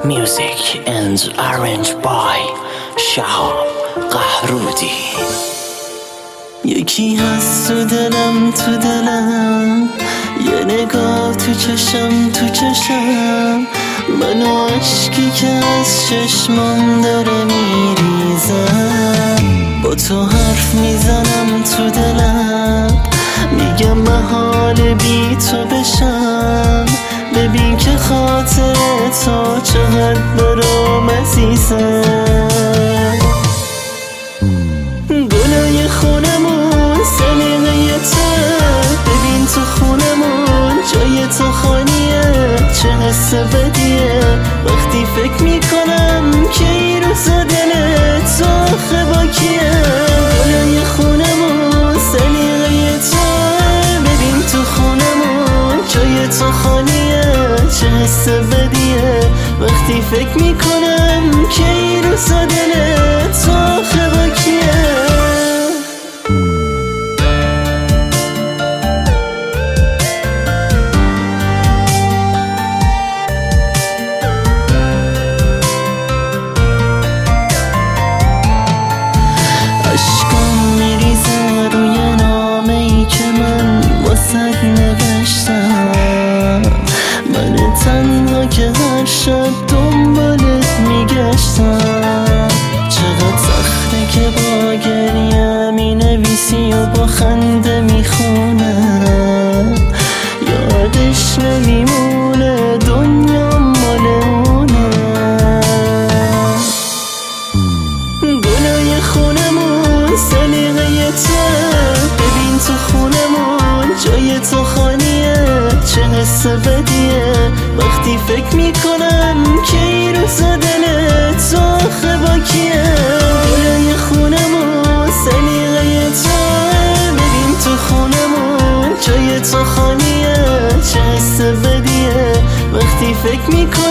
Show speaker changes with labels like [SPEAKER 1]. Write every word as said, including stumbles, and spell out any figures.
[SPEAKER 1] Music and arranged by شهاب قهرودی.
[SPEAKER 2] یکی هست تو دلم تو دلم، یه نگاه تو چشم تو چشم، منو عشقی که از چشمام داره میریزم. با تو حرف میزنم تو دلم، میگم محال بی تو بشم. ببین که خاطر تو چقدر برام عزیزم. گلای خونمون سلیقه تو، ببین تو خونمون جای تو خانیه. چه حس بدیه وقتی فکر میکنم که این روزا دلت تو آخه با کیه. گلای خونمون سلیقه تو، ببین تو خونمون جای تو خانیه. چه حس بدیه وقتی فکر میکنم که این روزا دلت تو آخه با کیه. عشقم میریزه روی نامه ای که من واسد نوشتم. من تنها که هر شب دنبالت میگشتم. چقدر سخته که با گریه مینویسی و با خنده میخونم. یادش نمیمونه دنیا مال اونه. گلای خونمون سلیقه تو، ببین تو خونمون جای تو خانیه. چه حس بدیه وقتی فکر میکنم که این روزا دلت تو آخه با کیه. گلای خونمون سلیقه تو، ببین تو خونمون جای تو خانیه. چه حس بدیه وقتی فکر میکنم